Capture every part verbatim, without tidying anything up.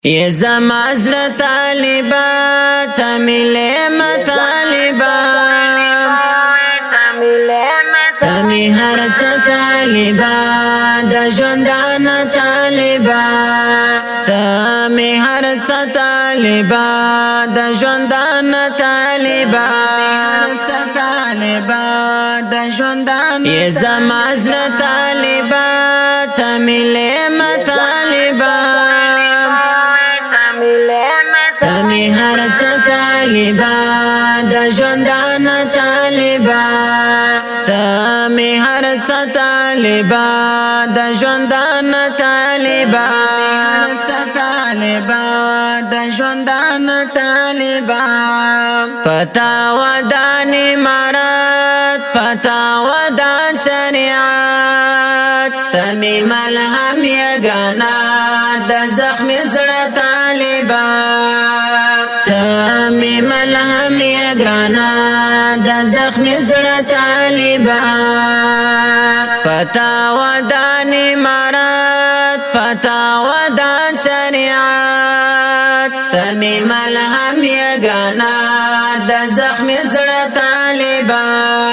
یہ زمازر طالبا تمیلے مطالبا تمی حرد طالبا دا جوندان طالبا تمی حرد طالبا دا جوندان طالبا دا جوندان یہ زمازر طالبا تمیلے مطالبا تمی حرد طالبا دا جوندان طالبا تمی حرد طالبا دا جوندان طالبا دا جوندان طالبا پتا ودان امارت پتا ودان شریعت تمی ملهم یگانا دا زخم زړه طالبا تمی ملهم یگانا دا زخم زړه طالبا پتا ودان امارت پتا ودان شریعت تمی ملهم یگانا دا زخم زړه طالبا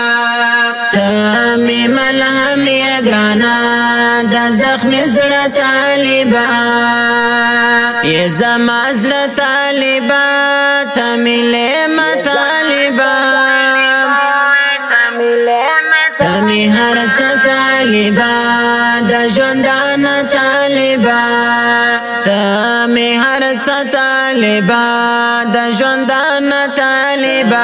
تمی ملهم یگانا دا زخم زړه طالبا یہ زمازر طالبا تمیلے مطالبا تمی حرد طالبا دا جوندان طالبا تمی حرد طالبا دا جوندان طالبا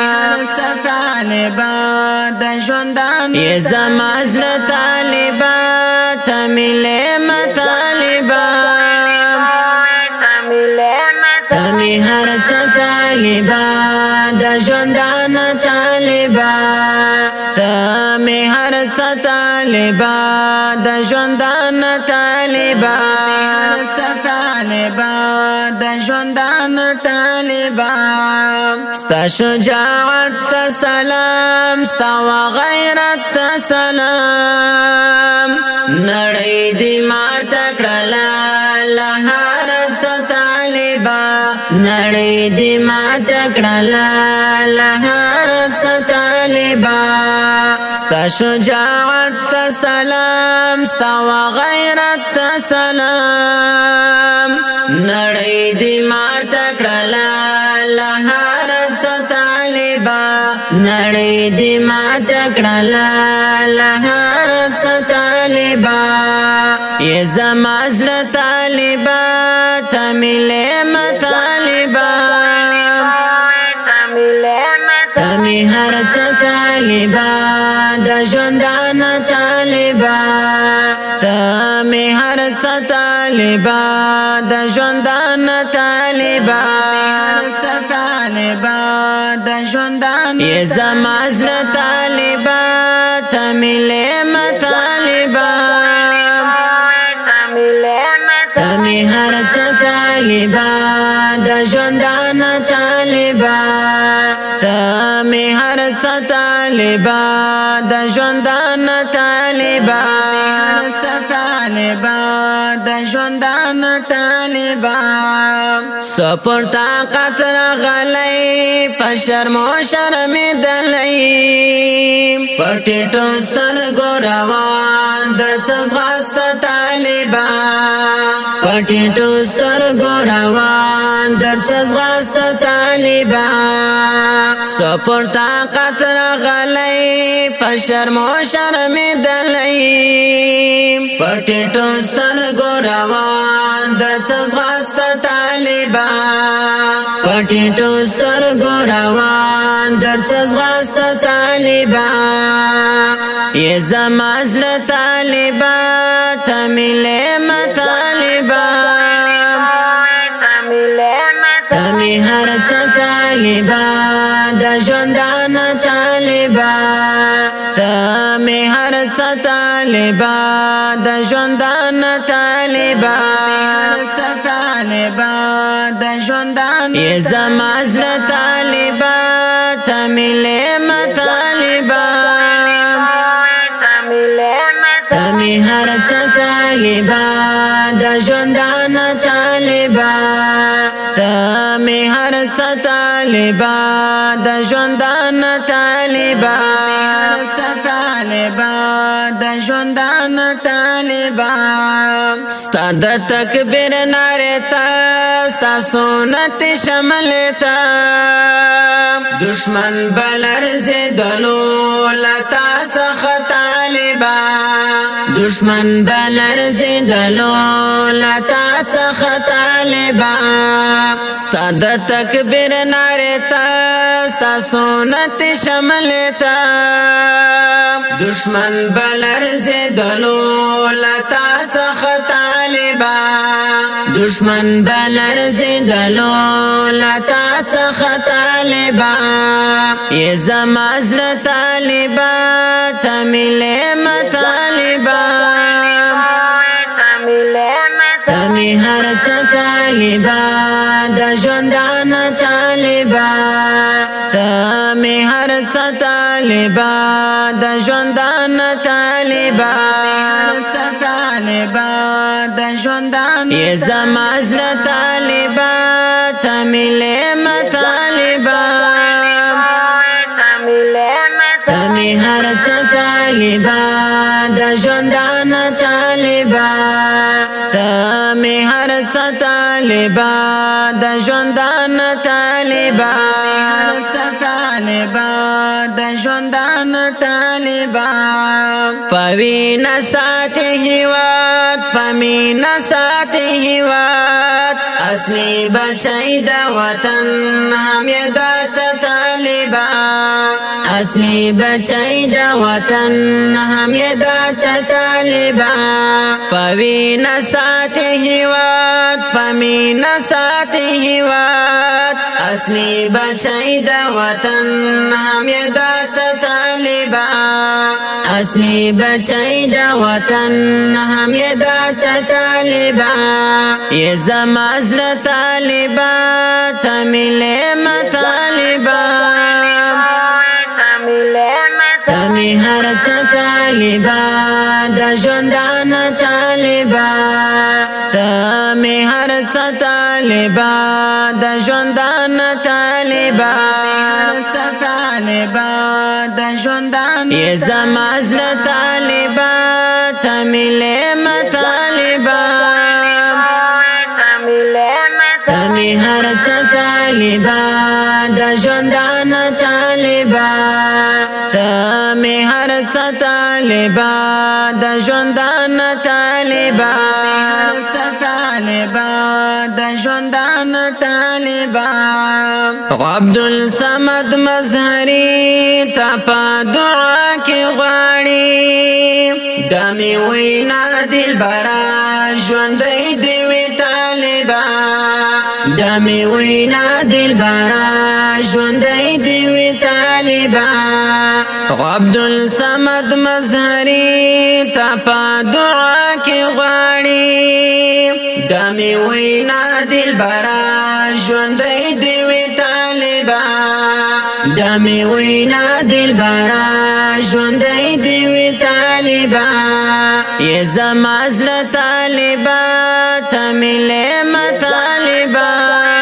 دا جوندان یہ زمازر طالبا تمیلے مطالبا تمی حرد طالبا دا جوندان طالبا تمی حرد طالبا دا جوندان طالبا دا جوندان طالبا ستا شجاعت تا سلام ستا وغیرت تا سلام نړۍ دی مات کړلا لهارت طالبا نړۍ دی مات کړلا لهارت طالبا ستا شجاعت تا سلام ستا وغیرت تا سلام نړۍ دی مات کړلا لهارت طالبا نړۍ دی مات کړلا لهارت طالبا یہ زمازر طالبا تمیلے مطالبا تمی حرد طالبا دا جوندان طالبا تمی حرد طالبا دا جوندان طالبا دا جوندان یہ زمازر طالبا تمیلے مطالبا تمی حرد طالبا دا جوندان طالبا تمی حرد طالبا دا جوندان طالبا دا جوندان طالبا سپر طاقت رغلی پشرم و شرم دلی پټی ټوستر ګوروان د څغاست طالبا پټی ټوستر ګوروان د څغاست طالبا سپر طاقت رغلی پشرم و شرم دلی پټی ټوستر ګوروان د څغاست طالبا پټی ټوستر ګوروان د څغاست طالبا یہ زمازر طالبا تمیلے مطالبا تمی حرد طالبا دا جوندان طالبا تمی حرد طالبا دا جوندان طالبا دا جوندان یہ زمازر طالبا تمیلے مطالبا تمی هر څه طالبان د ژوندانه طالبا تمی هر څه طالبا د ژوندان طالبا طالبا د ژوندان طالبا ستا د تکبیر ناره تا ستا سنت شمل تا دشمن بلر زدلو لتا څخه طالبا دشمن بلر زدلو لتا څخه طالبا ستا د تکبیر ناره تا ستا سنت شمل تا دشمن بلر زدلو لتا څخه طالبا دشمن بلر زدلو لتا څخه طالبا ای زما زړه طالبا تملې مطالبا تمی هر څه طالبا د ژوندان طالبا تمی هر څه طالبا د ژوندان طالبا څه طالبا د ژوندان ای زما زړه طالبا تملې مطالبا تمی هر څه طالبا د ژوندان طالبا تمی هر څه طالبا د ژوندان طالبا څه طالبا د ژوندان طالبا پوینا ساتي هیواد پمینا ساتي هیواد اصلي بچی د وطن هم یادت طالبا اصلي بچی د وطن هم یادت طالبا پوینا ساتي هیواد پمینا ساتي هیواد اصلي بچی د وطن هم یادت طالبا اصلي بچی د وطن هم یادت طالبا ای زما زړه طالبا تملې مطالبا تمی هر څه طالبا د ژوندان طالبا تمی هر څه طالبا د ژوندان طالبا څه طالبا د ژوندان ای زما زړه طالبا تملې مطالبا تمی هر څه طالبا د ژوندان طالبا تمی هر څه طالبا د ژوندان طالبا څه طالبا د ژوندان طالبا عبدالصمد مظهری تا په دعا کې غواړي دمي وینا دلبرا ژوندۍ دی وی طالبا دمي وینا دلبرا ژوندۍ دی وی طالبا عبدالصمد مظهری تا په دعا کې غواړي دمي وینا دلبرا ژوندۍ دی وی طالبا دمي وینا دلبرا ژوندۍ دی وی طالبا ای زما زړه طالبا تملې مطالبا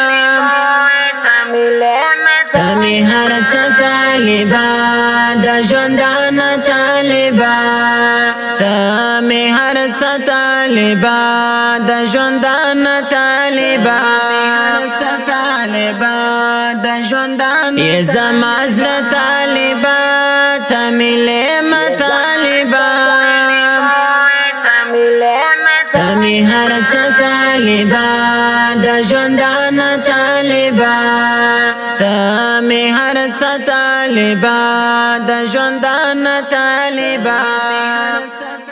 تمی هر څه طالبا د ژوندان طالبا تمی هر څه طالبا د ژوندان طالبا څه طالبا د ژوندان ای زما زړه طالبا تملې مطالبا تمی هر څه طالبا د ژوندان طالبا تمی هر څه طالبا د ژوندان طالبا